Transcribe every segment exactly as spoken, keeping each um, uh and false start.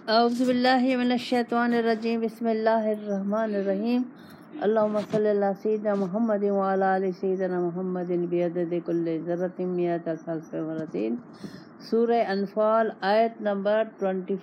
اعوذ باللہ من الشیطان الرجیم بسم اللہ الرحمن الرحیم اللہم صلی اللہ سیدنا محمد وعلی آل سیدنا محمد بعدد کل ذرۃ مئۃ الف مرتين سورہ انفال آیت نمبر چوبیس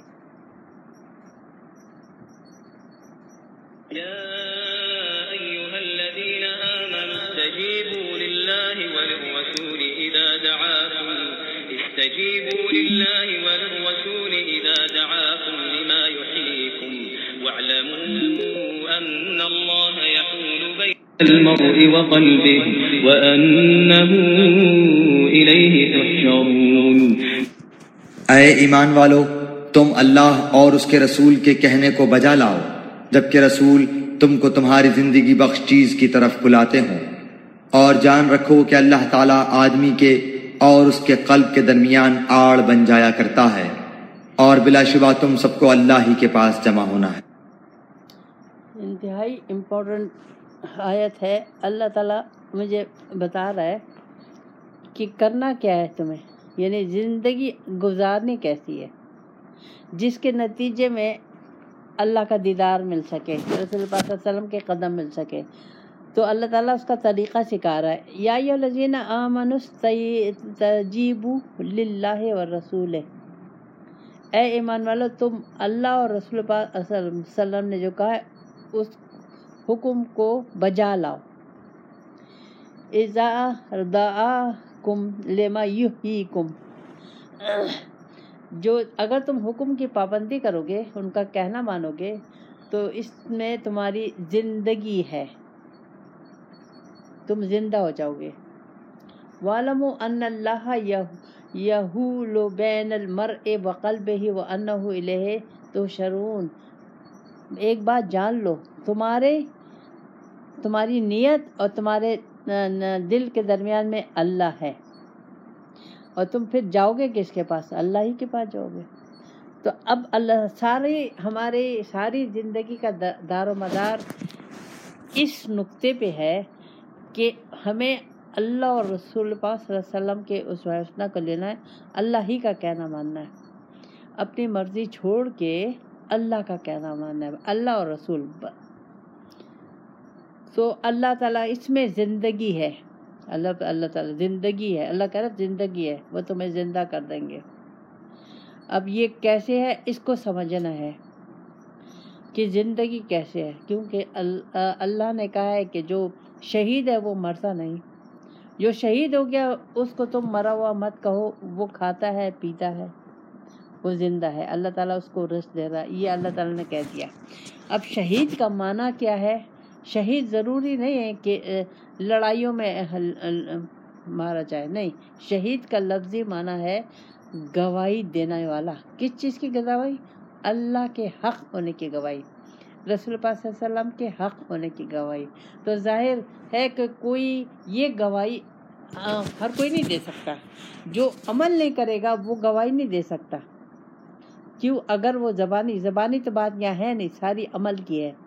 یا ایھا الذین آمنوا استجیبوا للہ وللرسول اذا دعاکم استجیبوا للہ وللرسول اذا دعاکم لما يحييكم واعلموا ان اللہ يحول بین المرء وقلبه وانه الیہ تحشرون۔ اے ایمان والو، تم اللہ اور اس کے رسول کے کہنے کو بجا لاؤ جبکہ رسول تم کو تمہاری زندگی بخش چیز کی طرف بلاتے ہوں، اور جان رکھو کہ اللہ تعالیٰ آدمی کے اور اس کے قلب کے درمیان آڑ بن جایا کرتا ہے، اور بلا شبہ تم سب کو اللہ ہی کے پاس جمع ہونا ہے۔ انتہائی امپورٹنٹ آیت ہے۔ اللہ تعالیٰ مجھے بتا رہا ہے کہ کرنا کیا ہے تمہیں، یعنی زندگی گزارنی کیسی ہے جس کے نتیجے میں اللہ کا دیدار مل سکے، رسول اللہ صلی اللہ علیہ وسلم کے قدم مل سکے۔ تو اللہ تعالیٰ اس کا طریقہ سکھا رہا ہے۔ یا ایھا الذین آمنوا استجیبوا للہ والرسول، اے ایمان والو تم اللہ اور رسول پاک صلی اللہ علیہ وسلم نے جو کہا ہے اس حکم کو بجا لاؤ۔ اذا دعاکم لما یحییکم، جو اگر تم حکم کی پابندی کرو گے، ان کا کہنا مانو گے، تو اس میں تمہاری زندگی ہے، تم زندہ ہو جاؤ گے۔ وَاعْلَمُوا أَنَّ اللَّهَ يَحُولُ بَيْنَ الْمَرْءِ وَقَلْبِهِ وَأَنَّهُ إِلَيْهِ تُحْشَرُونَ۔ ایک بات جان لو، تمہارے تمہاری نیت اور تمہارے دل کے درمیان میں اللہ ہے، اور تم پھر جاؤ گے کس کے پاس؟ اللہ ہی کے پاس جاؤ گے۔ تو اب اللہ ساری ہماری ساری زندگی کا دار و مدار اس نقطے پہ ہے کہ ہمیں اللہ اور رسول پاک صلی اللہ علیہ وسلم کے اسوہ حسنہ کو لینا ہے، اللہ ہی کا کہنا ماننا ہے، اپنی مرضی چھوڑ کے اللہ کا کہنا ماننا ہے، اللہ اور رسول۔ تو اللہ تعالیٰ اس میں زندگی ہے، اللہ اللہ تعالیٰ زندگی ہے، اللہ کہہ رہا زندگی ہے، وہ تمہیں زندہ کر دیں گے۔ اب یہ کیسے ہے، اس کو سمجھنا ہے کہ زندگی کیسے ہے، کیونکہ اللہ نے کہا ہے کہ جو شہید ہے وہ مرتا نہیں، جو شہید ہو گیا اس کو تم مرا ہوا مت کہو، وہ کھاتا ہے پیتا ہے، وہ زندہ ہے، اللہ تعالیٰ اس کو رزق دے رہا ہے، یہ اللہ تعالیٰ نے کہہ دیا۔ اب شہید کا معنی کیا ہے؟ شہید ضروری نہیں ہے کہ لڑائیوں میں مارا جائے، نہیں، شہید کا لفظی معنی ہے گواہی دینے والا۔ کس چیز کی گواہی؟ اللہ کے حق ہونے کی گواہی، رسول پاک صلی اللہ علیہ وسلم کے حق ہونے کی گواہی۔ تو ظاہر ہے کہ کوئی یہ گواہی ہر کوئی نہیں دے سکتا، جو عمل نہیں کرے گا وہ گواہی نہیں دے سکتا۔ کیوں؟ اگر وہ زبانی زبانی تو بات یہاں ہے نہیں، ساری عمل کی ہے۔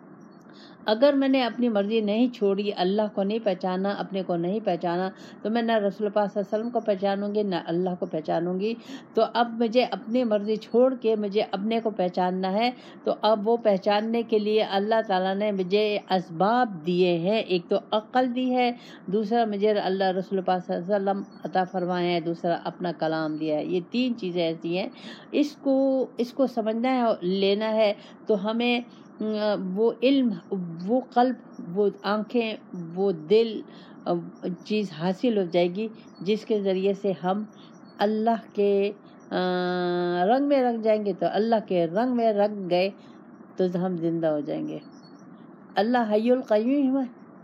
اگر میں نے اپنی مرضی نہیں چھوڑی، اللہ کو نہیں پہچانا، اپنے کو نہیں پہچانا، تو میں نہ رسول پاک صلی اللہ علیہ وسلم کو پہچانوں گی نہ اللہ کو پہچانوں گی۔ تو اب مجھے اپنی مرضی چھوڑ کے مجھے اپنے کو پہچاننا ہے، تو اب وہ پہچاننے کے لیے اللہ تعالیٰ نے مجھے اسباب دیے ہیں، ایک تو عقل دی ہے، دوسرا مجھے اللہ رسول پاک صلی اللہ علیہ وسلم عطا فرمائے ہیں، دوسرا اپنا کلام دیا ہے۔ یہ تین چیزیں ایسی ہیں، اس کو اس کو سمجھنا ہے اور لینا ہے۔ تو ہمیں وہ علم، وہ قلب، وہ آنکھیں، وہ دل چیز حاصل ہو جائے گی جس کے ذریعے سے ہم اللہ کے رنگ میں رنگ جائیں گے۔ تو اللہ کے رنگ میں رنگ گئے تو ہم زندہ ہو جائیں گے۔ اللہ حی القیوم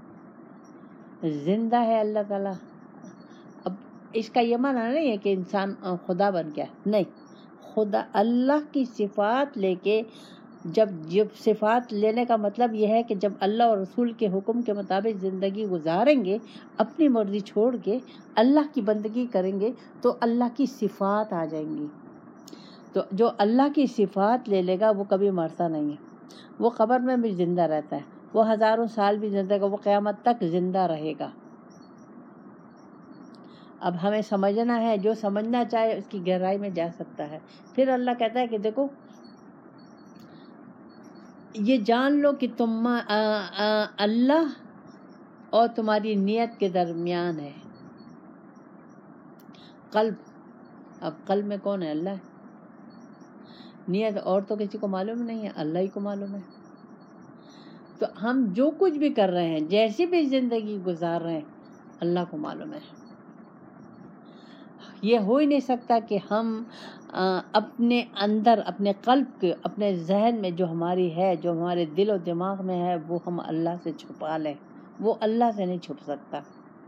ہے، زندہ ہے اللہ تعالیٰ۔ اب اس کا یہ معنی نہیں ہے کہ انسان خدا بن گیا، نہیں، خدا اللہ کی صفات لے کے، جب جب صفات لینے کا مطلب یہ ہے کہ جب اللہ اور رسول کے حکم کے مطابق زندگی گزاریں گے، اپنی مرضی چھوڑ کے اللہ کی بندگی کریں گے، تو اللہ کی صفات آ جائیں گی۔ تو جو اللہ کی صفات لے لے گا وہ کبھی مرتا نہیں ہے، وہ قبر میں بھی زندہ رہتا ہے، وہ ہزاروں سال بھی زندہ رہے گا، وہ قیامت تک زندہ رہے گا۔ اب ہمیں سمجھنا ہے، جو سمجھنا چاہے اس کی گہرائی میں جا سکتا ہے۔ پھر اللہ کہتا ہے کہ دیکھو یہ جان لو کہ تم آ آ اللہ اور تمہاری نیت کے درمیان ہے قلب۔ اب قلب میں کون ہے؟ اللہ ہے۔ نیت اور تو کسی کو معلوم نہیں ہے، اللہ ہی کو معلوم ہے۔ تو ہم جو کچھ بھی کر رہے ہیں، جیسی بھی زندگی گزار رہے ہیں، اللہ کو معلوم ہے۔ یہ ہو ہی نہیں سکتا کہ ہم اپنے اندر، اپنے قلب کے، اپنے ذہن میں جو ہماری ہے، جو ہمارے دل و دماغ میں ہے، وہ ہم اللہ سے چھپا لیں۔ وہ اللہ سے نہیں چھپ سکتا۔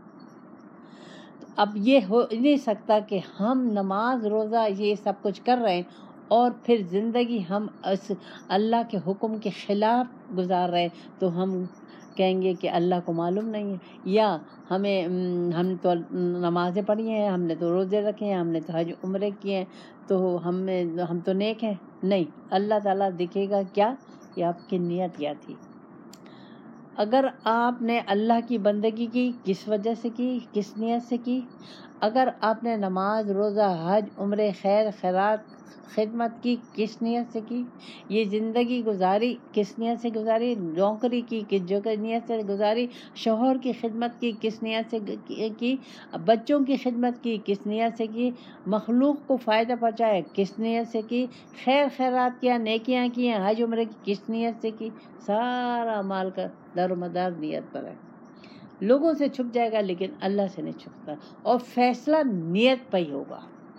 اب یہ ہو نہیں سکتا کہ ہم نماز روزہ یہ سب کچھ کر رہے ہیں اور پھر زندگی ہم اس اللہ کے حکم کے خلاف گزار رہے ہیں، تو ہم کہیں گے کہ اللہ کو معلوم نہیں ہے، یا ہمیں ہم تو نمازیں پڑھی ہیں، ہم نے تو روزے رکھے ہیں، ہم نے تو حج عمرے کیے ہیں، تو ہم ہم تو نیک ہیں۔ نہیں، اللہ تعالیٰ دیکھے گا کیا کہ آپ کی نیت کیا تھی۔ اگر آپ نے اللہ کی بندگی کی، کس وجہ سے کی، کس نیت سے کی؟ اگر آپ نے نماز روزہ حج عمرے خیر خیرات خدمت کی، کس نیت سے کی؟ یہ زندگی گزاری کس نیت سے گزاری؟ نوکری کی کس جو نیت سے گزاری؟ شوہر کی خدمت کی کس نیت سے کی؟ بچوں کی خدمت کی کس نیت سے کی؟ مخلوق کو فائدہ پہنچایا کس نیت سے کی؟ خیر خیرات کیا، نیکیاں کی ہیں، حج عمرے کی کس نیت سے کی؟ سارا مال کا دار و مدار نیت پر ہے۔ لوگوں سے چھپ جائے گا لیکن اللہ سے نہیں چھپتا، اور فیصلہ نیت پہ ہی ہوگا۔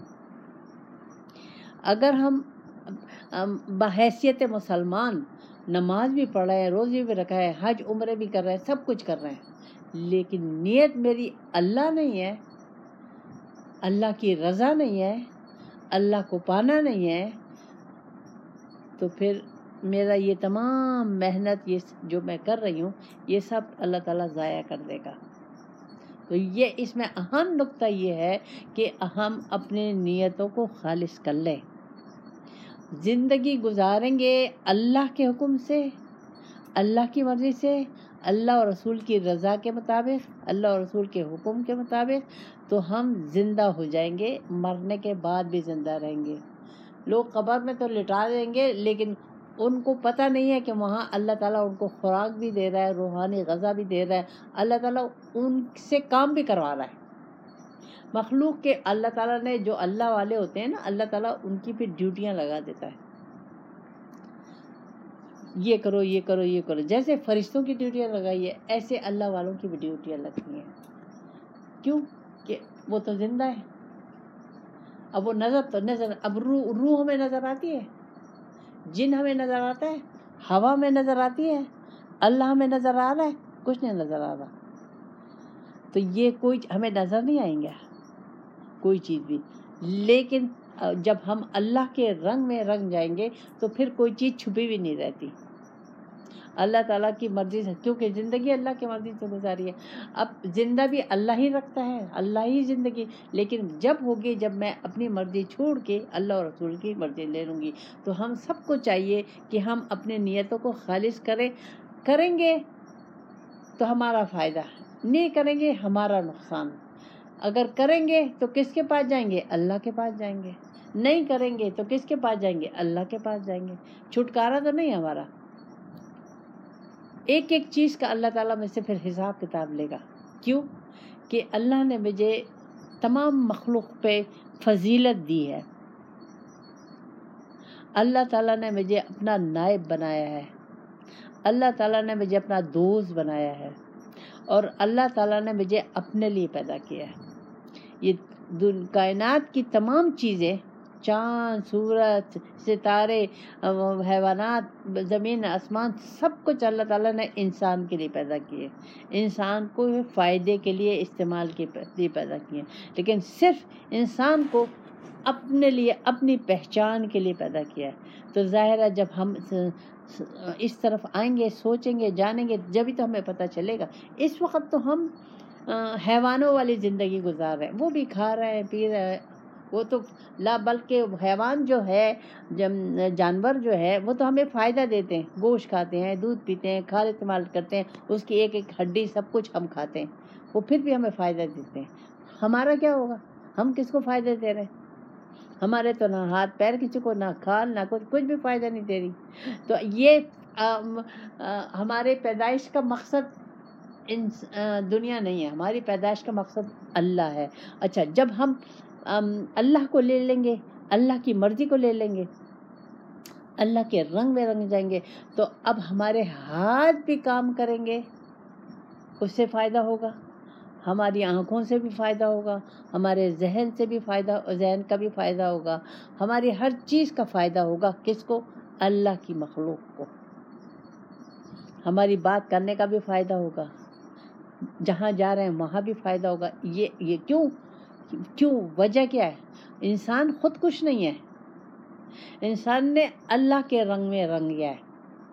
اگر ہم بحیثیت مسلمان نماز بھی پڑھ رہے ہیں، روزے بھی رکھا ہے، حج عمرے بھی کر رہے ہیں، سب کچھ کر رہے ہیں، لیکن نیت میری اللہ نہیں ہے، اللہ کی رضا نہیں ہے، اللہ کو پانا نہیں ہے، تو پھر میرا یہ تمام محنت یہ جو میں کر رہی ہوں یہ سب اللہ تعالیٰ ضائع کر دے گا۔ تو یہ اس میں اہم نقطہ یہ ہے کہ ہم اپنے نیتوں کو خالص کر لیں۔ زندگی گزاریں گے اللہ کے حکم سے، اللہ کی مرضی سے، اللہ اور رسول کی رضا کے مطابق، اللہ اور رسول کے حکم کے مطابق، تو ہم زندہ ہو جائیں گے، مرنے کے بعد بھی زندہ رہیں گے۔ لوگ قبر میں تو لٹا دیں گے، لیکن ان کو پتہ نہیں ہے کہ وہاں اللہ تعالیٰ ان کو خوراک بھی دے رہا ہے، روحانی غذا بھی دے رہا ہے، اللہ تعالیٰ ان سے کام بھی کروا رہا ہے۔ مخلوق کے اللہ تعالیٰ نے جو اللہ والے ہوتے ہیں نا، اللہ تعالیٰ ان کی پھر ڈیوٹیاں لگا دیتا ہے، یہ کرو یہ کرو یہ کرو، جیسے فرشتوں کی ڈیوٹیاں لگائی ہے ایسے اللہ والوں کی بھی ڈیوٹیاں لگتی ہیں۔ کیوں کہ وہ تو زندہ ہے۔ اب وہ نظر تو نظر اب روح روح ہمیں نظر آتی ہے، جن ہمیں نظر آتا ہے، ہوا میں نظر آتی ہے، اللہ ہمیں نظر آ رہا ہے؟ کچھ نہیں نظر آ رہا۔ تو یہ کوئی ہمیں نظر نہیں آئیں گے کوئی چیز بھی، لیکن جب ہم اللہ کے رنگ میں رنگ جائیں گے تو پھر کوئی چیز چھپی بھی نہیں رہتی، اللہ تعالیٰ کی مرضی سے، کیونکہ زندگی اللہ کی مرضی سے گزاری ہے۔ اب زندہ بھی اللہ ہی رکھتا ہے، اللہ ہی زندگی، لیکن جب ہوگی جب میں اپنی مرضی چھوڑ کے اللہ اور رسول کی مرضی لے لوں گی، تو ہم سب کو چاہیے کہ ہم اپنے نیتوں کو خالص کریں۔ کریں گے تو ہمارا فائدہ، نہیں کریں گے ہمارا نقصان۔ اگر کریں گے تو کس کے پاس جائیں گے؟ اللہ کے پاس جائیں گے۔ نہیں کریں گے تو کس کے پاس جائیں گے؟ اللہ کے پاس جائیں گے۔ چھٹکارا تو نہیں ہمارا۔ ایک ایک چیز کا اللہ تعالیٰ میں سے پھر حساب کتاب لے گا۔ کیوں کہ اللہ نے مجھے تمام مخلوق پہ فضیلت دی ہے، اللہ تعالیٰ نے مجھے اپنا نائب بنایا ہے، اللہ تعالیٰ نے مجھے اپنا دوست بنایا ہے، اور اللہ تعالیٰ نے مجھے اپنے لیے پیدا کیا ہے۔ یہ کائنات کی تمام چیزیں، چاند، سورج، ستارے، حیوانات، زمین، آسمان، سب کچھ اللہ تعالیٰ نے انسان کے لیے پیدا کیے، انسان کو فائدے کے لیے استعمال کے لیے پیدا کیے، لیکن صرف انسان کو اپنے لیے، اپنی پہچان کے لیے پیدا کیا ہے۔ تو ظاہر ہے جب ہم اس طرف آئیں گے، سوچیں گے، جانیں گے، جبھی تو ہمیں پتہ چلے گا۔ اس وقت تو ہم حیوانوں والی زندگی گزار رہے ہیں، وہ بھی کھا رہے ہیں، پی رہے ہیں، وہ تو لا، بلکہ حیوان جو ہے، جانور جو ہے، وہ تو ہمیں فائدہ دیتے ہیں، گوشت کھاتے ہیں، دودھ پیتے ہیں، کھال استعمال کرتے ہیں، اس کی ایک ایک ہڈی سب کچھ ہم کھاتے ہیں، وہ پھر بھی ہمیں فائدہ دیتے ہیں۔ ہمارا کیا ہوگا؟ ہم کس کو فائدہ دے رہے ہیں؟ ہمارے تو نہ ہاتھ پیر کسی کو، نہ کھال، نہ کچھ کچھ بھی فائدہ نہیں دے رہی. تو یہ ہمارے پیدائش کا مقصد ان دنیا نہیں ہے، ہماری پیدائش کا مقصد اللہ ہے. اچھا، جب ہم اللہ کو لے لیں گے، اللہ کی مرضی کو لے لیں گے، اللہ کے رنگ میں رنگ جائیں گے، تو اب ہمارے ہاتھ بھی کام کریں گے، اس سے فائدہ ہوگا. ہماری آنکھوں سے بھی فائدہ ہوگا، ہمارے ذہن سے بھی فائدہ، ذہن کا بھی فائدہ ہوگا، ہماری ہر چیز کا فائدہ ہوگا. کس کو؟ اللہ کی مخلوق کو. ہماری بات کرنے کا بھی فائدہ ہوگا، جہاں جا رہے ہیں وہاں بھی فائدہ ہوگا. یہ یہ کیوں کیوں وجہ کیا ہے؟ انسان خود کچھ نہیں ہے، انسان نے اللہ کے رنگ میں رنگ لیا ہے،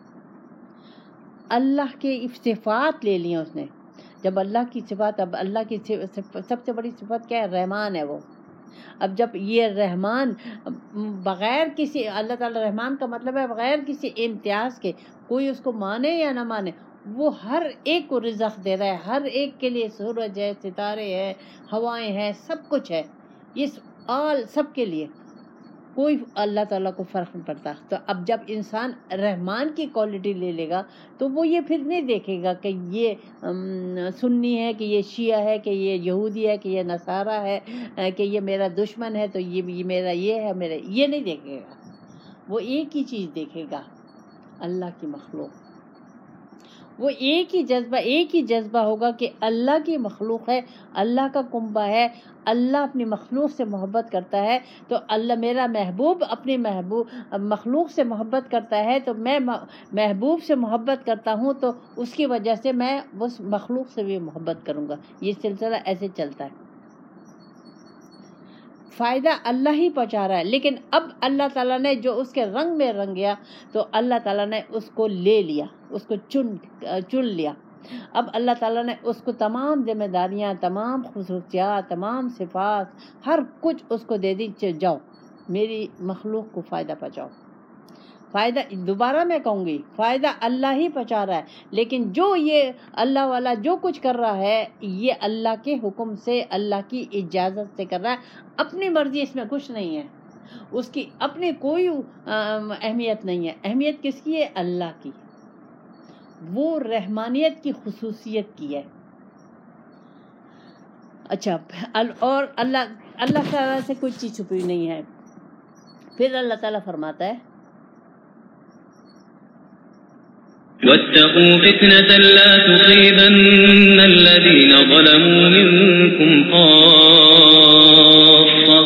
اللہ کے صفات لے لی ہیں اس نے. جب اللہ کی صفات، اب اللہ کی سب سے بڑی صفت کیا ہے؟ رحمان ہے وہ. اب جب یہ رحمان بغیر کسی، اللہ تعالیٰ رحمان کا مطلب ہے بغیر کسی امتیاز کے، کوئی اس کو مانے یا نہ مانے، وہ ہر ایک کو رزق دے رہا ہے، ہر ایک کے لیے سورج ہے، ستارے ہیں، ہوائیں ہیں، سب کچھ ہے. یہ آل سب کے لیے، کوئی اللہ تعالیٰ کو فرق نہیں پڑتا. تو اب جب انسان رحمان کی کوالٹی لے لے گا تو وہ یہ پھر نہیں دیکھے گا کہ یہ سنی ہے، کہ یہ شیعہ ہے، کہ یہ یہودی ہے، کہ یہ نصارہ ہے، کہ یہ میرا دشمن ہے تو یہ میرا یہ ہے، میرا یہ نہیں دیکھے گا. وہ ایک ہی چیز دیکھے گا، اللہ کی مخلوق. وہ ایک ہی جذبہ ایک ہی جذبہ ہوگا کہ اللہ کی مخلوق ہے، اللہ کا کنبہ ہے، اللہ اپنی مخلوق سے محبت کرتا ہے. تو اللہ میرا محبوب اپنی محبوب مخلوق سے محبت کرتا ہے، تو میں محبوب سے محبت کرتا ہوں، تو اس کی وجہ سے میں اس مخلوق سے بھی محبت کروں گا. یہ سلسلہ ایسے چلتا ہے. فائدہ اللہ ہی پہنچا رہا ہے، لیکن اب اللہ تعالیٰ نے جو اس کے رنگ میں رنگیا، تو اللہ تعالیٰ نے اس کو لے لیا، اس کو چن چن لیا. اب اللہ تعالیٰ نے اس کو تمام ذمہ داریاں، تمام خصوصیات، تمام صفات، ہر کچھ اس کو دے دی. جاؤ میری مخلوق کو فائدہ پہنچاؤ. فائدہ دوبارہ میں کہوں گی، فائدہ اللہ ہی پہنچا رہا ہے، لیکن جو یہ اللہ والا جو کچھ کر رہا ہے، یہ اللہ کے حکم سے، اللہ کی اجازت سے کر رہا ہے. اپنی مرضی اس میں کچھ نہیں ہے، اس کی اپنی کوئی اہمیت نہیں ہے. اہمیت کس کی ہے؟ اللہ کی. وہ رحمانیت کی خصوصیت کی ہے. اچھا، اور اللہ اللہ تعالیٰ سے کوئی چیز چھپی نہیں ہے. پھر اللہ تعالیٰ فرماتا ہے واتقوا فتنة لا تصيبن الذين ظلموا منكم خاصة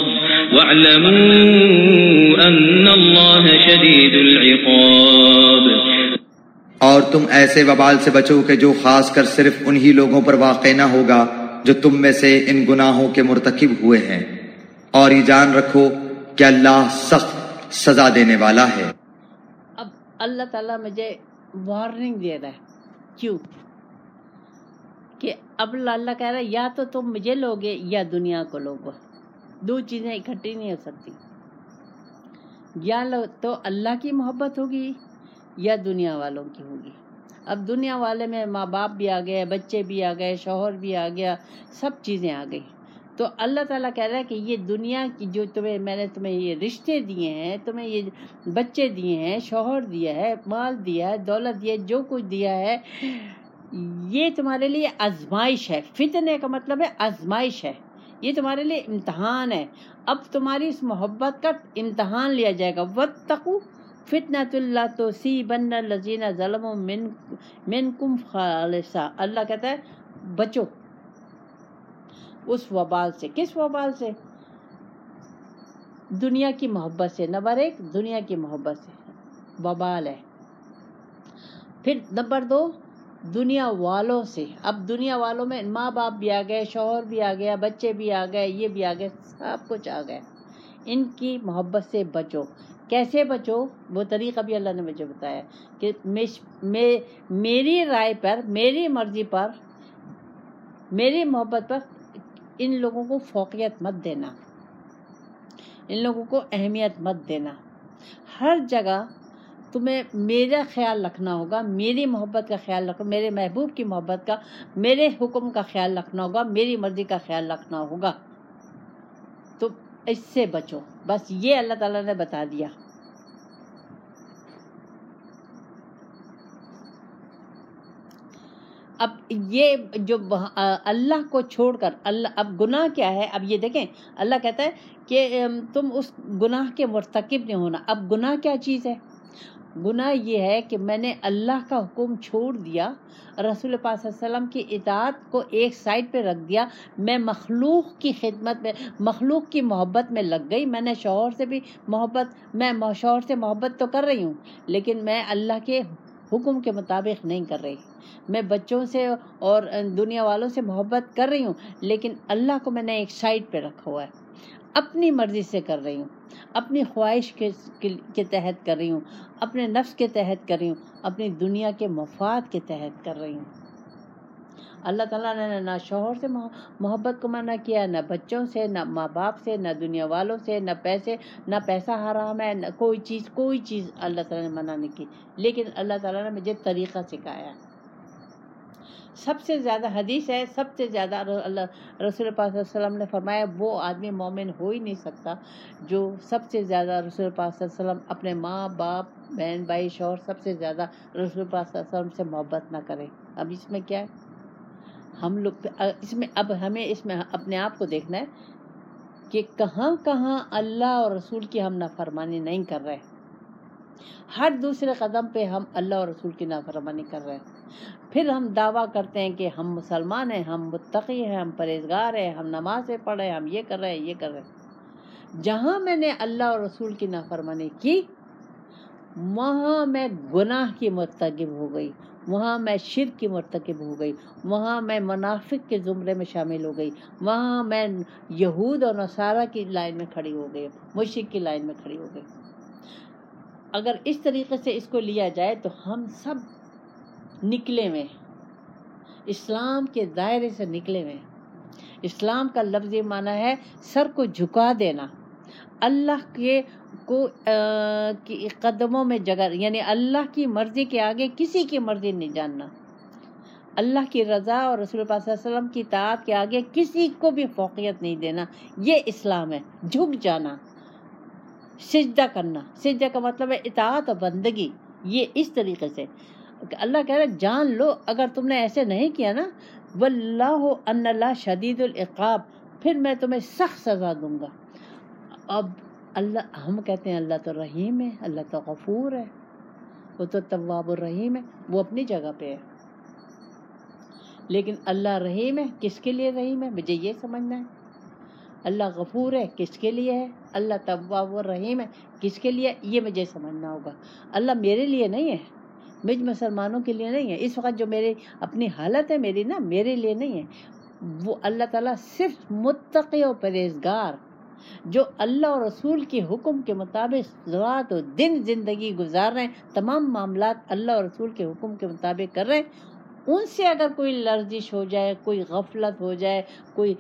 واعلموا أن الله شديد العقاب. اور تم ایسے وبال سے بچو کہ جو خاص کر صرف انہی لوگوں پر واقع نہ ہوگا جو تم میں سے ان گناہوں کے مرتکب ہوئے ہیں، اور یہ جان رکھو کہ اللہ سخت سزا دینے والا ہے. اب اللہ تعالیٰ مجھے وارننگ دے رہا ہے. کیوں؟ کہ اب اللہ کہہ رہا ہے یا تو تم مجھے لوگے یا دنیا کو لوگو. دو چیزیں اکٹھی نہیں ہو سکتی. یا تو اللہ کی محبت ہوگی یا دنیا والوں کی ہوگی. اب دنیا والے میں ماں باپ بھی آ گئے، بچے بھی آ گئے، شوہر بھی آ گیا، سب چیزیں آ گئی. تو اللہ تعالیٰ کہہ رہا ہے کہ یہ دنیا کی جو تمہیں میں نے تمہیں یہ رشتے دیے ہیں، تمہیں یہ بچے دیے ہیں، شوہر دیا ہے، مال دیا ہے، دولت دیا ہے، جو کچھ دیا ہے، یہ تمہارے لیے آزمائش ہے. فتنے کا مطلب ہے آزمائش ہے. یہ تمہارے لیے امتحان ہے. اب تمہاری اس محبت کا امتحان لیا جائے گا. واتقوا فتنۃ لا تصیبن الذین ظلموا منکم خاصہ. اللہ کہتا ہے بچو اس وبال سے. کس وبال سے؟ دنیا کی محبت سے. نمبر ایک دنیا کی محبت سے وبال ہے. پھر نمبر دو دنیا والوں سے. اب دنیا والوں میں ماں باپ بھی آ گئے، شوہر بھی آ گیا، بچے بھی آ گئے، یہ بھی آ گئے، سب کچھ آ گئے. ان کی محبت سے بچو. کیسے بچو؟ وہ طریقہ بھی اللہ نے مجھے بتایا کہ میری رائے پر، میری مرضی پر، میری محبت پر ان لوگوں کو فوقیت مت دینا، ان لوگوں کو اہمیت مت دینا. ہر جگہ تمہیں میرا خیال رکھنا ہوگا، میری محبت کا خیال رکھو، میرے محبوب کی محبت کا، میرے حکم کا خیال رکھنا ہوگا، میری مرضی کا خیال رکھنا ہوگا، تو اس سے بچو. بس یہ اللہ تعالیٰ نے بتا دیا. اب یہ جو اللہ کو چھوڑ کر اللہ، اب گناہ کیا ہے؟ اب یہ دیکھیں اللہ کہتا ہے کہ تم اس گناہ کے مرتکب نہیں ہونا. اب گناہ کیا چیز ہے؟ گناہ یہ ہے کہ میں نے اللہ کا حکم چھوڑ دیا، رسول پاک صلی اللہ علیہ وسلم کی اطاعت کو ایک سائڈ پہ رکھ دیا، میں مخلوق کی خدمت میں، مخلوق کی محبت میں لگ گئی. میں نے شوہر سے بھی محبت، میں شوہر سے محبت تو کر رہی ہوں لیکن میں اللہ کے حکم کے مطابق نہیں کر رہی. میں بچوں سے اور دنیا والوں سے محبت کر رہی ہوں لیکن اللہ کو میں نے ایک سائڈ پہ رکھا ہوا ہے. اپنی مرضی سے کر رہی ہوں، اپنی خواہش کے کے تحت کر رہی ہوں، اپنے نفس کے تحت کر رہی ہوں، اپنی دنیا کے مفاد کے تحت کر رہی ہوں. اللہ تعالیٰ نے نہ شوہر سے محبت کو منع کیا، نہ بچوں سے، نہ ماں باپ سے، نہ دنیا والوں سے، نہ پیسے، نہ پیسہ حرام ہے، نہ کوئی چیز کوئی چیز اللہ تعالیٰ نے منع نہیں کی. لیکن اللہ تعالیٰ نے مجھے طریقہ سکھایا. سب سے زیادہ حدیث ہے، سب سے زیادہ اللہ رسول پاک صلی اللہ علیہ وسلم نے فرمایا وہ آدمی مومن ہو ہی نہیں سکتا جو سب سے زیادہ رسول پاک صلی اللہ علیہ وسلم، اپنے ماں باپ، بہن بھائی، شوہر، سب سے زیادہ رسول پاک صلی اللہ علیہ وسلم سے محبت نہ کرے. اب اس میں کیا ہے؟ ہم لوگ اس میں اب ہمیں اس میں اپنے آپ کو دیکھنا ہے کہ کہاں کہاں اللہ اور رسول کی ہم نافرمانی نہیں کر رہے. ہر دوسرے قدم پہ ہم اللہ اور رسول کی نافرمانی کر رہے ہیں. پھر ہم دعویٰ کرتے ہیں کہ ہم مسلمان ہیں، ہم متقی ہیں، ہم پرہیزگار ہیں، ہم نمازیں پڑھ رہے ہیں، ہم یہ کر رہے ہیں، یہ کر رہے ہیں. جہاں میں نے اللہ اور رسول کی نافرمانی کی وہاں میں گناہ کی مرتکب ہو گئی، وہاں میں شرک کی مرتکب ہو گئی، وہاں میں منافق کے زمرے میں شامل ہو گئی، وہاں میں یہود اور نصارہ کی لائن میں کھڑی ہو گئی، مشرک کی لائن میں کھڑی ہو گئی. اگر اس طریقے سے اس کو لیا جائے تو ہم سب نکلے ہوئے، اسلام کے دائرے سے نکلے ہوئے. اسلام کا لفظی معنی ہے سر کو جھکا دینا، اللہ کے کو کی قدموں میں جگہ، یعنی اللہ کی مرضی کے آگے کسی کی مرضی نہیں جاننا، اللہ کی رضا اور رسول پاک صلی اللہ علیہ وسلم کی اطاعت کے آگے کسی کو بھی فوقیت نہیں دینا. یہ اسلام ہے. جھک جانا، سجدہ کرنا. سجدہ کا مطلب ہے اطاعت اور بندگی. یہ اس طریقے سے اللہ کہہ رہا ہے جان لو اگر تم نے ایسے نہیں کیا نا، واللہ ان اللہ شدید العقاب، پھر میں تمہیں سخت سزا دوں گا. اب اللہ، ہم کہتے ہیں اللہ تو رحیم ہے، اللہ تو غفور ہے، وہ تو تواب الرحیم ہے، وہ اپنی جگہ پہ ہے. لیکن اللہ رحیم ہے، کس کے لیے رحیم ہے مجھے یہ سمجھنا ہے. اللہ غفور ہے، کس کے لیے ہے. اللہ تواب الرحیم ہے، کس کے لیے، یہ مجھے سمجھنا ہوگا. اللہ میرے لیے نہیں ہے، مجھ مسلمانوں کے لیے نہیں ہے. اس وقت جو میری اپنی حالت ہے میری نا، میرے لیے نہیں ہے. وہ اللہ تعالیٰ صرف متقی و پرہیزگار جو اللہ اور رسول کے حکم کے مطابق رات و دن زندگی گزار رہے ہیں، تمام معاملات اللہ اور رسول کے حکم کے مطابق کر رہے ہیں، ان سے اگر کوئی لرزش ہو جائے، کوئی غفلت ہو جائے، کوئی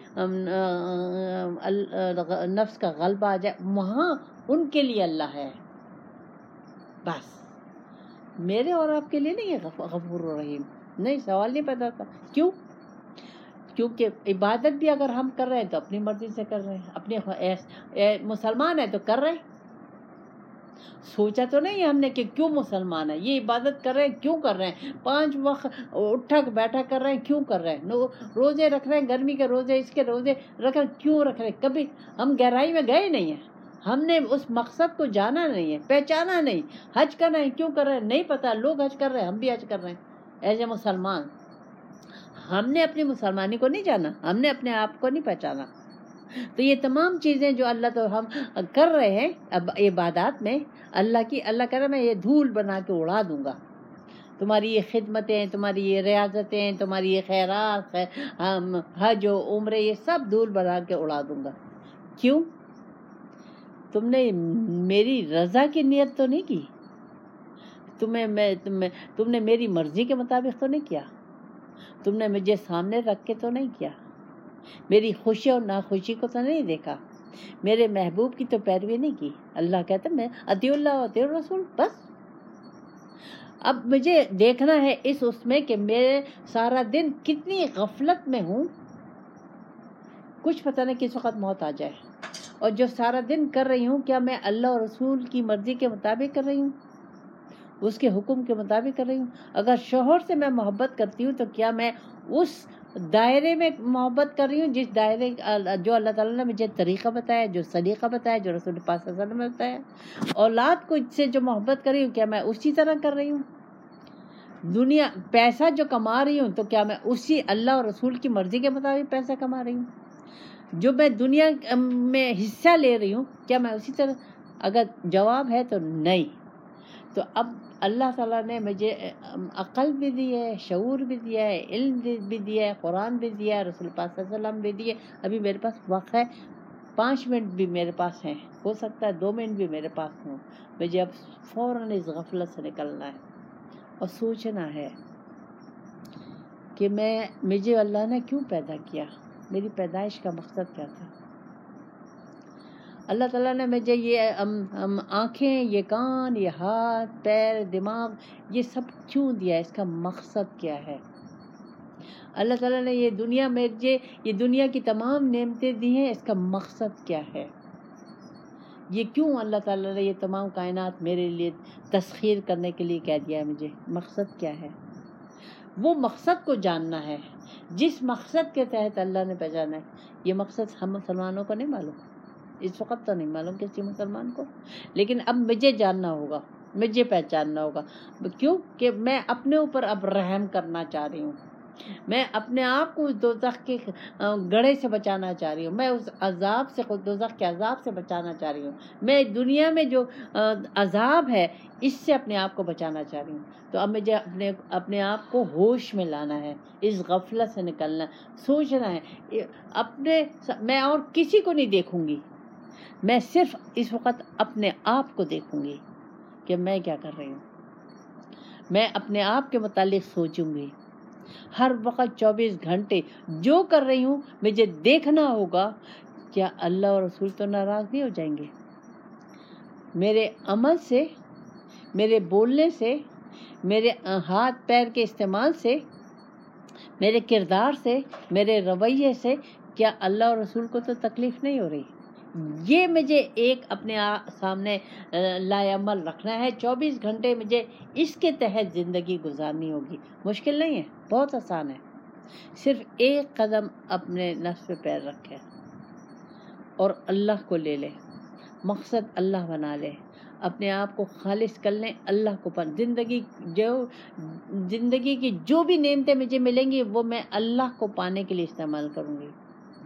نفس کا غلبہ آ جائے، وہاں ان کے لیے اللہ ہے. بس میرے اور آپ کے لیے نہیں ہے غفور الرحیم. نہیں، سوال نہیں پیدا تھا. کیوں؟ کیونکہ عبادت بھی اگر ہم کر رہے ہیں تو اپنی مرضی سے کر رہے ہیں، اپنے مسلمان ہیں تو کر رہے ہیں. سوچا تو نہیں ہم نے کہ کیوں مسلمان ہے، یہ عبادت کر رہے ہیں کیوں کر رہے ہیں، پانچ وقت اٹھا بیٹھا کر رہے ہیں کیوں کر رہے ہیں، روزے رکھ رہے ہیں، گرمی کے روزے، اس کے روزے رکھ رہے ہیں کیوں رکھ رہے ہیں. کبھی ہم گہرائی میں گئے نہیں ہیں، ہم نے اس مقصد کو جانا نہیں ہے، پہچانا نہیں. حج کر رہے ہیں کیوں کر رہے ہیں نہیں پتا، لوگ حج کر رہے ہیں ہم بھی حج کر رہے ہیں ایز اے مسلمان. ہم نے اپنی مسلمانی کو نہیں جانا، ہم نے اپنے آپ کو نہیں پہچانا. تو یہ تمام چیزیں جو اللہ تو ہم کر رہے ہیں اب عبادات میں اللہ کی، اللہ کہہ رہا میں یہ دھول بنا کے اڑا دوں گا. تمہاری یہ خدمتیں، تمہاری یہ ریاضتیں، تمہاری یہ خیرات، حج و عمرے، یہ سب دھول بنا کے اڑا دوں گا. کیوں؟ تم نے میری رضا کی نیت تو نہیں کی، تمہیں میں تم نے میری مرضی کے مطابق تو نہیں کیا، تم نے مجھے سامنے رکھ کے تو نہیں کیا، میری خوشی اور ناخوشی کو تو نہیں دیکھا، میرے محبوب کی تو پیروی نہیں کی. اللہ کہتا ہے میں اطیع اللہ و اطیع الرسول. بس اب مجھے دیکھنا ہے اس اس میں کہ میرے سارا دن کتنی غفلت میں ہوں، کچھ پتہ نہیں کس وقت موت آ جائے، اور جو سارا دن کر رہی ہوں کیا میں اللہ اور رسول کی مرضی کے مطابق کر رہی ہوں، اس کے حکم کے مطابق کر رہی ہوں؟ اگر شوہر سے میں محبت کرتی ہوں تو کیا میں اس دائرے میں محبت کر رہی ہوں جس دائرے جو اللہ تعالیٰ نے مجھے طریقہ بتایا، جو سلیقہ بتایا، جو رسول پاک صلی اللہ علیہ وسلم نے بتایا؟ اولاد کو سے جو محبت کر رہی ہوں کیا میں اسی طرح کر رہی ہوں؟ دنیا پیسہ جو کما رہی ہوں تو کیا میں اسی اللہ اور رسول کی مرضی کے مطابق پیسہ کما رہی ہوں؟ جو میں دنیا میں حصہ لے رہی ہوں کیا میں اسی طرح؟ اگر جواب ہے تو نہیں، تو اب اللہ تعالیٰ نے مجھے عقل بھی دی ہے، شعور بھی دیا ہے، علم بھی دیا ہے، قرآن بھی دیا ہے، رسول پاک صلی اللہ علیہ وسلم بھی دیے۔ ابھی میرے پاس وقت ہے، پانچ منٹ بھی میرے پاس ہیں، ہو سکتا ہے دو منٹ بھی میرے پاس ہوں۔ مجھے اب فوراً اس غفلت سے نکلنا ہے اور سوچنا ہے کہ میں مجھے اللہ نے کیوں پیدا کیا، میری پیدائش کا مقصد کیا تھا؟ اللہ تعالیٰ نے مجھے یہ آنکھیں، یہ کان، یہ ہاتھ، پیر، دماغ، یہ سب کیوں دیا ہے؟ اس کا مقصد کیا ہے؟ اللہ تعالیٰ نے یہ دنیا مجھے یہ دنیا کی تمام نعمتیں دی ہیں، اس کا مقصد کیا ہے؟ یہ کیوں اللہ تعالیٰ نے یہ تمام کائنات میرے لیے تسخیر کرنے کے لیے کہہ دیا ہے مجھے؟ مقصد کیا ہے؟ وہ مقصد کو جاننا ہے جس مقصد کے تحت اللہ نے پہچانا ہے۔ یہ مقصد ہم مسلمانوں کو نہیں معلوم، اس وقت تو نہیں معلوم کسی مسلمان کو، لیکن اب مجھے جاننا ہوگا، مجھے پہچاننا ہوگا۔ کیوں کہ میں اپنے اوپر اب رحم کرنا چاہ رہی ہوں، میں اپنے آپ کو اس دوزخ کے گڑھے سے بچانا چاہ رہی ہوں، میں اس عذاب سے دوزخ کے عذاب سے بچانا چاہ رہی ہوں، میں دنیا میں جو عذاب ہے اس سے اپنے آپ کو بچانا چاہ رہی ہوں۔ تو اب مجھے اپنے اپنے آپ کو ہوش میں لانا ہے، اس غفلت سے نکلنا، سوچنا ہے اپنے میں اور کسی کو نہیں دیکھوں گی، میں صرف اس وقت اپنے آپ کو دیکھوں گی کہ میں کیا کر رہی ہوں۔ میں اپنے آپ کے متعلق سوچوں گی ہر وقت چوبیس گھنٹے جو کر رہی ہوں۔ مجھے دیکھنا ہوگا کیا اللہ اور رسول تو ناراض نہیں ہو جائیں گے؟ میرے عمل سے، میرے بولنے سے، میرے ہاتھ پیر کے استعمال سے، میرے کردار سے، میرے رویے سے کیا اللہ اور رسول کو تو تکلیف نہیں ہو رہی؟ یہ مجھے ایک اپنے سامنے لائعمل رکھنا ہے۔ چوبیس گھنٹے مجھے اس کے تحت زندگی گزارنی ہوگی۔ مشکل نہیں ہے، بہت آسان ہے، صرف ایک قدم اپنے نفس پہ پیر رکھے اور اللہ کو لے لے، مقصد اللہ بنا لے، اپنے آپ کو خالص کر لیں اللہ کو پر۔ زندگی جو زندگی کی جو بھی نعمتیں مجھے ملیں گی وہ میں اللہ کو پانے کے لیے استعمال کروں گی۔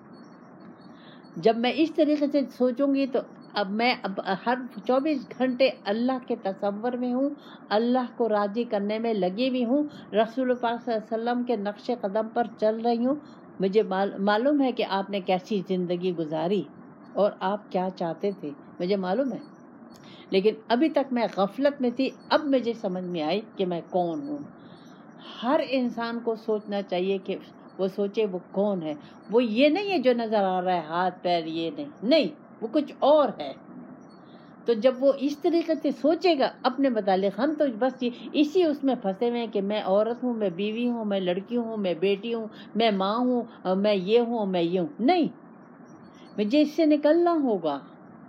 جب میں اس طریقے سے سوچوں گی تو اب میں اب ہر چوبیس گھنٹے اللہ کے تصور میں ہوں، اللہ کو راضی کرنے میں لگی ہوئی ہوں، رسول پاک صلی اللہ علیہ وسلم کے نقش قدم پر چل رہی ہوں۔ مجھے معلوم ہے کہ آپ نے کیسی زندگی گزاری اور آپ کیا چاہتے تھے، مجھے معلوم ہے، لیکن ابھی تک میں غفلت میں تھی۔ اب مجھے سمجھ میں آئی کہ میں کون ہوں۔ ہر انسان کو سوچنا چاہیے کہ وہ سوچے وہ کون ہے۔ وہ یہ نہیں ہے جو نظر آ رہا ہے، ہاتھ پیر، یہ نہیں نہیں وہ کچھ اور ہے۔ تو جب وہ اس طریقے سے سوچے گا اپنے متعلق، ہم تو بس اسی اس میں پھنسے ہوئے ہیں کہ میں عورت ہوں، میں بیوی ہوں، میں لڑکی ہوں، میں بیٹی ہوں، میں ماں ہوں، میں یہ ہوں، میں یہ ہوں۔ نہیں، مجھے اس سے نکلنا ہوگا۔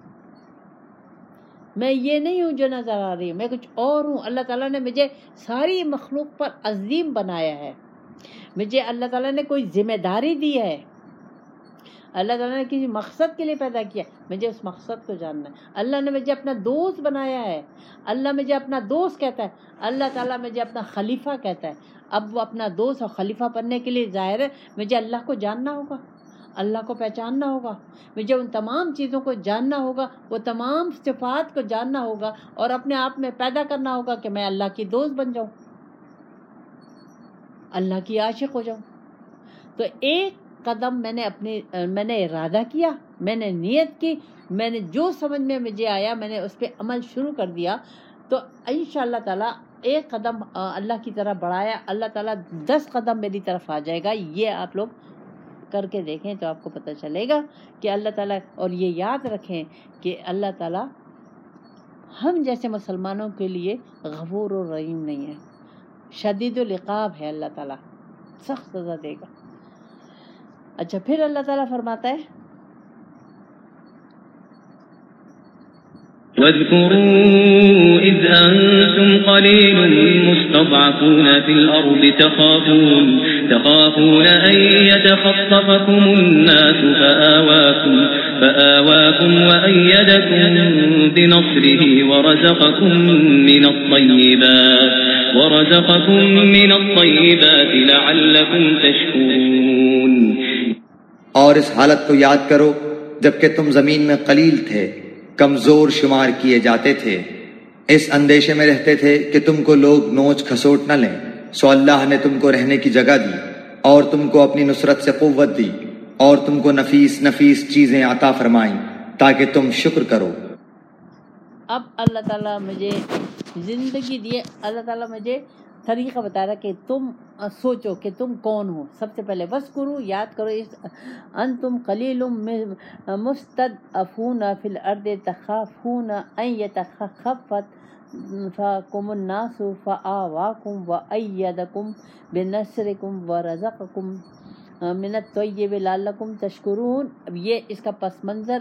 میں یہ نہیں ہوں جو نظر آ رہی ہوں، میں کچھ اور ہوں۔ اللہ تعالیٰ نے مجھے ساری مخلوق پر عظیم بنایا ہے، مجھے اللہ تعالیٰ نے کوئی ذمہ داری دی ہے، اللہ تعالیٰ نے کسی مقصد کے لیے پیدا کیا، مجھے اس مقصد کو جاننا ہے۔ اللہ نے مجھے اپنا دوست بنایا ہے، اللہ مجھے اپنا دوست کہتا ہے، اللہ تعالیٰ مجھے اپنا خلیفہ کہتا ہے۔ اب وہ اپنا دوست اور خلیفہ بننے کے لیے ظاہر ہے مجھے اللہ کو جاننا ہوگا، اللہ کو پہچاننا ہوگا، مجھے ان تمام چیزوں کو جاننا ہوگا، وہ تمام صفات کو جاننا ہوگا اور اپنے آپ میں پیدا کرنا ہوگا کہ میں اللہ کی دوست بن جاؤں، اللہ کی عاشق ہو جاؤں۔ تو ایک قدم میں نے اپنی میں نے ارادہ کیا، میں نے نیت کی، میں نے جو سمجھ میں مجھے آیا میں نے اس پہ عمل شروع کر دیا، تو انشاءاللہ تعالیٰ ایک قدم اللہ کی طرف بڑھایا، اللہ تعالیٰ دس قدم میری طرف آ جائے گا۔ یہ آپ لوگ کر کے دیکھیں تو آپ کو پتہ چلے گا کہ اللہ تعالیٰ، اور یہ یاد رکھیں کہ اللہ تعالیٰ ہم جیسے مسلمانوں کے لیے غفور و رحیم نہیں ہے، شدید العقاب ہے، اللہ تعالیٰ سخت سزا دے گا۔ اچھا پھر اللہ تعالیٰ فرماتا ہے واذكروا إذ أنتم قليل مستضعفون في الأرض تخافون تخافون أن يتخطفكم الناس فآواكم فآواكم وأيدكم بنصره ورزقكم من الطيبات ورزقكم من الطيبات لعلكم تشكرون۔ اور اس حالت کو یاد کرو جبکہ تم زمین میں قلیل تھے، کمزور شمار کیے جاتے تھے، اس اندیشے میں رہتے تھے کہ تم کو لوگ نوچ کھسوٹ نہ لیں، سو اللہ نے تم کو رہنے کی جگہ دی اور تم کو اپنی نصرت سے قوت دی اور تم کو نفیس نفیس چیزیں عطا فرمائیں تاکہ تم شکر کرو۔ اب اللہ تعالیٰ مجھے زندگی دیے، اللہ تعالیٰ مجھے طریقہ بتا رہا کہ تم سوچو کہ تم کون ہو۔ سب سے پہلے بس کرو، یاد کرو، اس انتم قلیل مستضعفون فی الارض تخافون ان یتخطفکم الناس فآواکم وأیدکم بنصرکم ورزقکم من الطیب لعلکم تشکرون۔ اب یہ اس کا پس منظر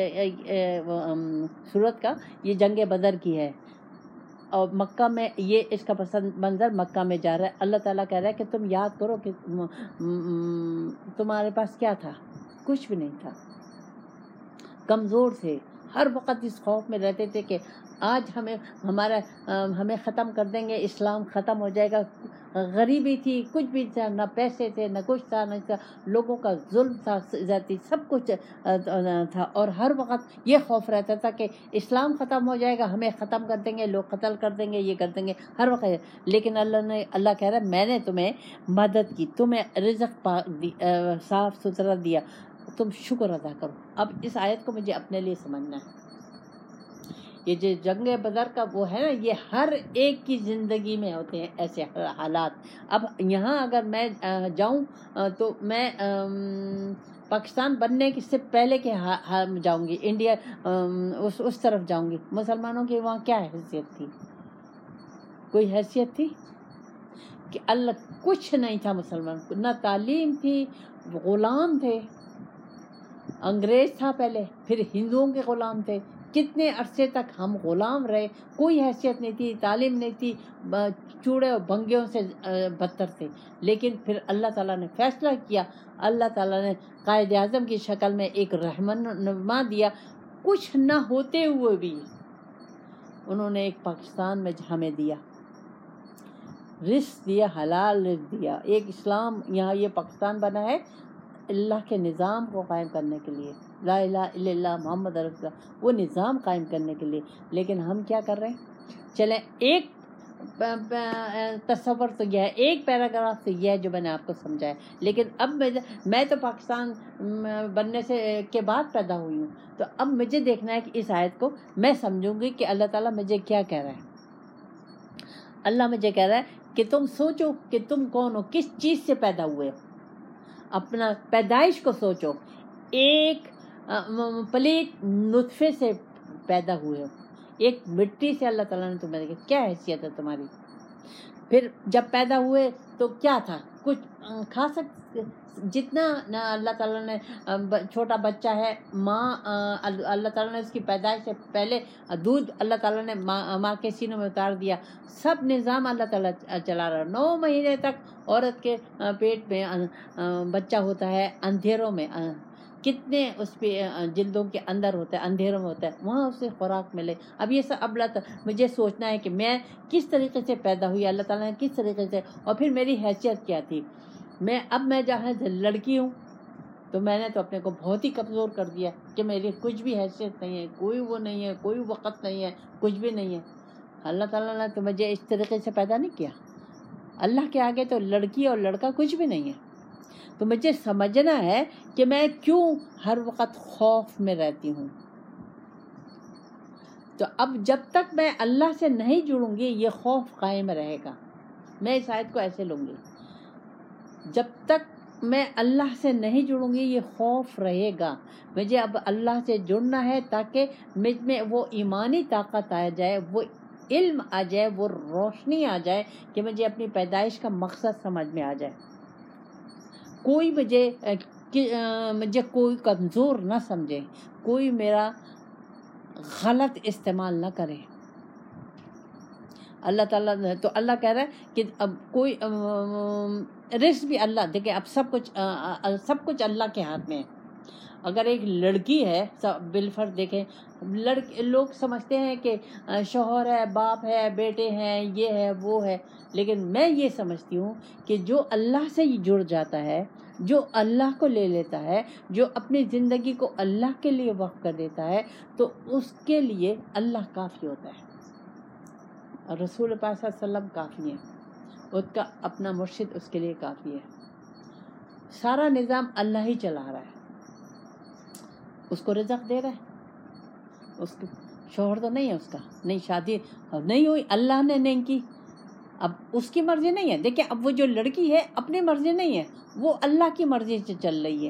صورت کا یہ جنگ بدر کی ہے، اور مکہ میں یہ اس کا پسند منظر مکہ میں جا رہا ہے۔ اللہ تعالیٰ کہہ رہا ہے کہ تم یاد کرو کہ تمہارے پاس کیا تھا، کچھ بھی نہیں تھا، کمزور تھے، ہر وقت اس خوف میں رہتے تھے کہ آج ہمیں ہمارا ہمیں ختم کر دیں گے، اسلام ختم ہو جائے گا۔ غریبی تھی، کچھ بھی تھا، نہ پیسے تھے، نہ کچھ تھا، نہ تھا، لوگوں کا ظلم تھا، ذاتی سب کچھ تھا، اور ہر وقت یہ خوف رہتا تھا کہ اسلام ختم ہو جائے گا، ہمیں ختم کر دیں گے، لوگ قتل کر دیں گے، یہ کر دیں گے، ہر وقت۔ لیکن اللہ نے اللہ کہہ رہا ہے میں نے تمہیں مدد کی، تمہیں رزق پاک دی، صاف ستھرا دیا، تم شکر ادا کرو۔ اب اس آیت کو مجھے اپنے لیے سمجھنا ہے۔ یہ جو جنگ بدر کا وہ ہے نا، یہ ہر ایک کی زندگی میں ہوتے ہیں ایسے حالات۔ اب یہاں اگر میں جاؤں تو میں پاکستان بننے سے پہلے کے جاؤں گی، انڈیا اس اس طرف جاؤں گی، مسلمانوں کی وہاں کیا حیثیت تھی؟ کوئی حیثیت تھی کہ اللہ کچھ نہیں تھا مسلمان کو، نہ تعلیم تھی، غلام تھے، انگریز تھا پہلے، پھر ہندوؤں کے غلام تھے، کتنے عرصے تک ہم غلام رہے، کوئی حیثیت نہیں تھی، تعلیم نہیں تھی، چوڑے اور بھنگیوں سے بدتر تھے۔ لیکن پھر اللہ تعالیٰ نے فیصلہ کیا، اللہ تعالیٰ نے قائد اعظم کی شکل میں ایک رہنما دیا، کچھ نہ ہوتے ہوئے بھی انہوں نے ایک پاکستان میں ہمیں دیا، رزق دیا، حلال رزق دیا، ایک اسلام یہاں یہ پاکستان بنا ہے اللہ کے نظام کو قائم کرنے کے لیے، لا الہ الا اللہ محمد رسول اللہ، وہ نظام قائم کرنے کے لیے۔ لیکن ہم کیا کر رہے ہیں؟ چلیں ایک تصور تو یہ ہے، ایک پیراگراف تو یہ ہے جو میں نے آپ کو سمجھایا، لیکن اب میں تو پاکستان بننے سے کے بعد پیدا ہوئی ہوں، تو اب مجھے دیکھنا ہے کہ اس آیت کو میں سمجھوں گی کہ اللہ تعالیٰ مجھے کیا کہہ رہا ہے۔ اللہ مجھے کہہ رہا ہے کہ تم سوچو کہ تم کون ہو، کس چیز سے پیدا ہوئے ہو، اپنا پیدائش کو سوچو، ایک پلیت نطفے سے پیدا ہوئے ہو، ایک مٹی سے اللہ تعالیٰ نے تمہیں دیکھا، کیا حیثیت ہے تمہاری؟ پھر جب پیدا ہوئے تو کیا تھا؟ کچھ کھا سکتے، جتنا اللہ تعالیٰ نے چھوٹا بچہ ہے، ماں اللہ تعالیٰ نے اس کی پیدائش سے پہلے دودھ اللہ تعالیٰ نے ماں ماں کے سینوں میں اتار دیا، سب نظام اللہ تعالیٰ چلا رہا ہے۔ نو مہینے تک عورت کے پیٹ میں بچہ ہوتا ہے، اندھیروں میں، کتنے اس پہ جلدوں کے اندر ہوتا ہے، اندھیروں میں ہوتا ہے، وہاں اسے خوراک ملے۔ اب یہ سب اب مجھے سوچنا ہے کہ میں کس طریقے سے پیدا ہوئی، اللہ تعالیٰ نے کس طریقے سے، اور پھر میری حیثیت کیا تھی۔ میں اب میں جہاں لڑکی ہوں تو میں نے تو اپنے کو بہت ہی کمزور کر دیا کہ میری کچھ بھی حیثیت نہیں ہے، کوئی وہ نہیں ہے، کوئی وقت نہیں ہے، کچھ بھی نہیں ہے۔ اللہ تعالیٰ نے تو مجھے اس طریقے سے پیدا نہیں کیا، اللہ کے آگے تو لڑکی اور لڑکا کچھ بھی نہیں ہے۔ تو مجھے سمجھنا ہے کہ میں کیوں ہر وقت خوف میں رہتی ہوں۔ تو اب جب تک میں اللہ سے نہیں جڑوں گی یہ خوف قائم رہے گا۔ میں اس آیت کو ایسے لوں گی، جب تک میں اللہ سے نہیں جڑوں گی، یہ خوف رہے گا. مجھے اب اللہ سے جڑنا ہے تاکہ مجھ میں وہ ایمانی طاقت آ جائے، وہ علم آ جائے، وہ روشنی آ جائے کہ مجھے اپنی پیدائش کا مقصد سمجھ میں آ جائے. کوئی مجھے مجھے کوئی کمزور نہ سمجھے، کوئی میرا غلط استعمال نہ کرے. اللہ تعالیٰ تو اللہ کہہ رہا ہے کہ اب کوئی رزق بھی اللہ دیکھے، اب سب کچھ سب کچھ اللہ کے ہاتھ میں ہے. اگر ایک لڑکی ہے بالفرض دیکھیں، لڑکی لوگ سمجھتے ہیں کہ شوہر ہے، باپ ہے، بیٹے ہیں، یہ ہے وہ ہے، لیکن میں یہ سمجھتی ہوں کہ جو اللہ سے جڑ جاتا ہے، جو اللہ کو لے لیتا ہے، جو اپنی زندگی کو اللہ کے لیے وقف کر دیتا ہے، تو اس کے لیے اللہ کافی ہوتا ہے. اور رسول پاک صلی اللہ علیہ وسلم کافی ہیں، اس کا اپنا مرشد اس کے لیے کافی ہے. سارا نظام اللہ ہی چلا رہا ہے، اس کو رزق دے رہا ہے. اس کے شوہر تو نہیں ہے، اس کا نہیں، شادی نہیں ہوئی، اللہ نے نہیں کی، اب اس کی مرضی نہیں ہے. دیکھیں اب وہ جو لڑکی ہے اپنی مرضی نہیں ہے، وہ اللہ کی مرضی سے چل رہی ہے.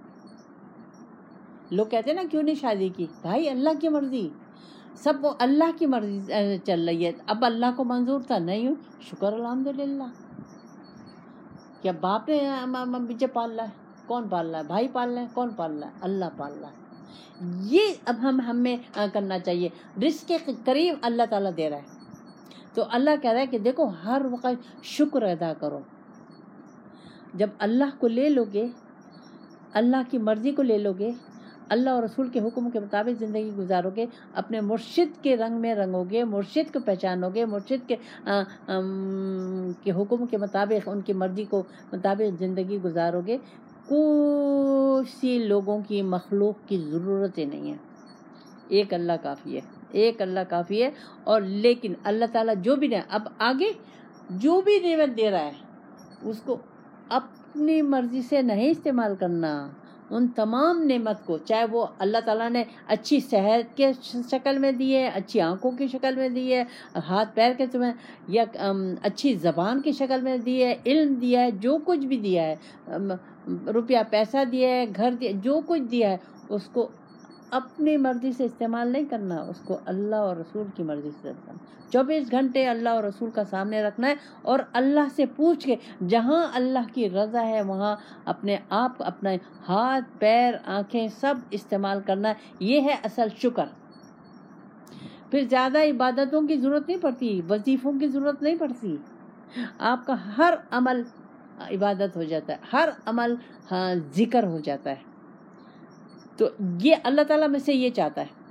لوگ کہتے ہیں نا کیوں نہیں شادی کی، بھائی اللہ کی مرضی، سب وہ اللہ کی مرضی چل رہی ہے. اب اللہ کو منظور تھا، نہیں ہوں، شکر الحمدللہ. کیا باپ نے مجھے پال رہا ہے؟ کون پال رہا ہے؟ بھائی پال رہا ہے؟ کون پال رہا ہے؟ اللہ پال رہا ہے. یہ اب ہم ہمیں کرنا چاہیے. رزق کے قریب اللہ تعالیٰ دے رہا ہے، تو اللہ کہہ رہا ہے کہ دیکھو ہر وقت شکر ادا کرو. جب اللہ کو لے لو گے، اللہ کی مرضی کو لے لو گے، اللہ اور رسول کے حکم کے مطابق زندگی گزارو گے، اپنے مرشد کے رنگ میں رنگو گے، مرشد کو پہچانو گے، مرشد کے آ, آم, کے حکم کے مطابق، ان کی مرضی کو مطابق زندگی گزارو گے، کوئی لوگوں کی مخلوق کی ضرورت ہی نہیں ہے. ایک اللہ کافی ہے، ایک اللہ کافی ہے. اور لیکن اللہ تعالیٰ جو بھی دے، اب آگے جو بھی نعمت دے رہا ہے اس کو اپنی مرضی سے نہیں استعمال کرنا. ان تمام نعمت کو، چاہے وہ اللہ تعالیٰ نے اچھی صحت کے شکل میں دی ہے، اچھی آنکھوں کی شکل میں دی ہے، ہاتھ پیر کے میں، یا اچھی زبان کی شکل میں دی ہے، علم دیا ہے، جو کچھ بھی دیا ہے، روپیہ پیسہ دیا ہے، گھر دیا، جو کچھ دیا ہے، اس کو اپنی مرضی سے استعمال نہیں کرنا، اس کو اللہ اور رسول کی مرضی سے کرنا. چوبیس گھنٹے اللہ اور رسول کا سامنے رکھنا ہے، اور اللہ سے پوچھ کے جہاں اللہ کی رضا ہے وہاں اپنے آپ، اپنے ہاتھ پیر آنکھیں سب استعمال کرنا ہے. یہ ہے اصل شکر. پھر زیادہ عبادتوں کی ضرورت نہیں پڑتی، وظیفوں کی ضرورت نہیں پڑتی. آپ کا ہر عمل عبادت ہو جاتا ہے، ہر عمل ہاں ذکر ہو جاتا ہے. تو یہ اللہ تعالیٰ میں سے یہ چاہتا ہے.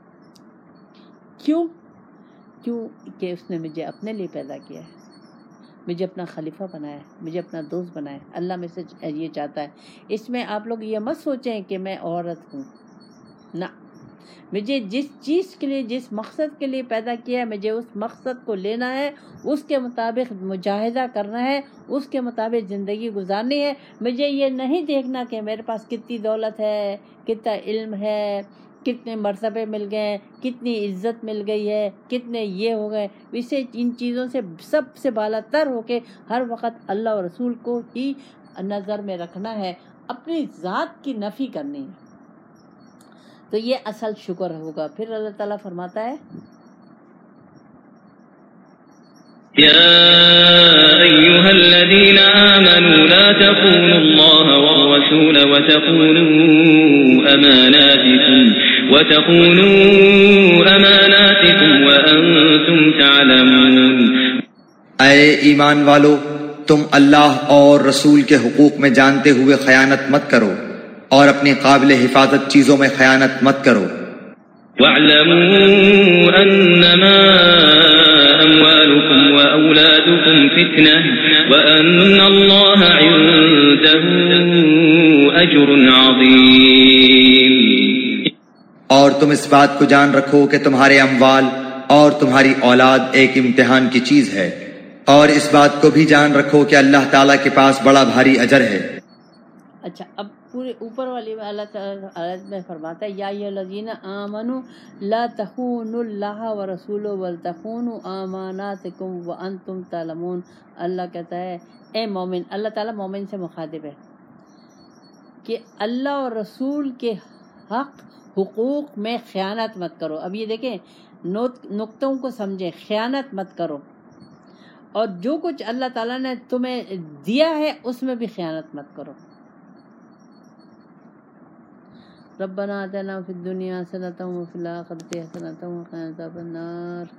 کیوں؟ کیوں کہ اس نے مجھے اپنے لیے پیدا کیا ہے، مجھے اپنا خلیفہ بنایا ہے، مجھے اپنا دوست بنایا ہے. اللہ میں سے یہ چاہتا ہے. اس میں آپ لوگ یہ مت سوچیں کہ میں عورت ہوں، نہ، مجھے جس چیز کے لیے، جس مقصد کے لیے پیدا کیا ہے، مجھے اس مقصد کو لینا ہے، اس کے مطابق مجاہدہ کرنا ہے، اس کے مطابق زندگی گزارنی ہے. مجھے یہ نہیں دیکھنا کہ میرے پاس کتنی دولت ہے، کتنا علم ہے، کتنے مرتبے مل گئے، کتنی عزت مل گئی ہے، کتنے یہ ہو گئے. اسے ان چیزوں سے سب سے بالا تر ہو کے ہر وقت اللہ اور رسول کو ہی نظر میں رکھنا ہے، اپنی ذات کی نفی کرنی ہے. تو یہ اصل شکر ہوگا. پھر اللہ تعالیٰ فرماتا ہے یا ایھا الذین آمنوا لا تخونوا اللہ والرسول وتخونوا اماناتکم وتخونوا اماناتکم وانتم تعلمون. اے ایمان والو، تم اللہ اور رسول کے حقوق میں جانتے ہوئے خیانت مت کرو، اور اپنی قابل حفاظت چیزوں میں خیانت مت کرو. وَاعْلَمُوا أَنَّمَا أَمْوَالُكُمْ وَأَوْلَادُكُمْ فِتْنَةٌ وَأَنَّ اللَّهَ عِندَهُ أَجْرٌ عَظِيمٌ. اور تم اس بات کو جان رکھو کہ تمہارے اموال اور تمہاری اولاد ایک امتحان کی چیز ہے، اور اس بات کو بھی جان رکھو کہ اللہ تعالیٰ کے پاس بڑا بھاری اجر ہے. اچھا، اب پورے اوپر والی اللہ تعالیٰ میں فرماتا ہے یا ایھا الذین آمنوا لا تخونوا اللہ ورسولہ وتخونوا اماناتکم وانتم تعلمون. اللہ کہتا ہے اے مومن، اللہ تعالیٰ مومن سے مخاطب ہے. کہ اللہ اور رسول کے حق حقوق میں خیانت مت کرو. اب یہ دیکھیں نقطوں کو سمجھیں. خیانت مت کرو، اور جو کچھ اللہ تعالیٰ نے تمہیں دیا ہے اس میں بھی خیانت مت کرو. ربنا آتنا فی الدنیا حسنۃ وفی الآخرۃ حسنۃ وقنا عذاب النار.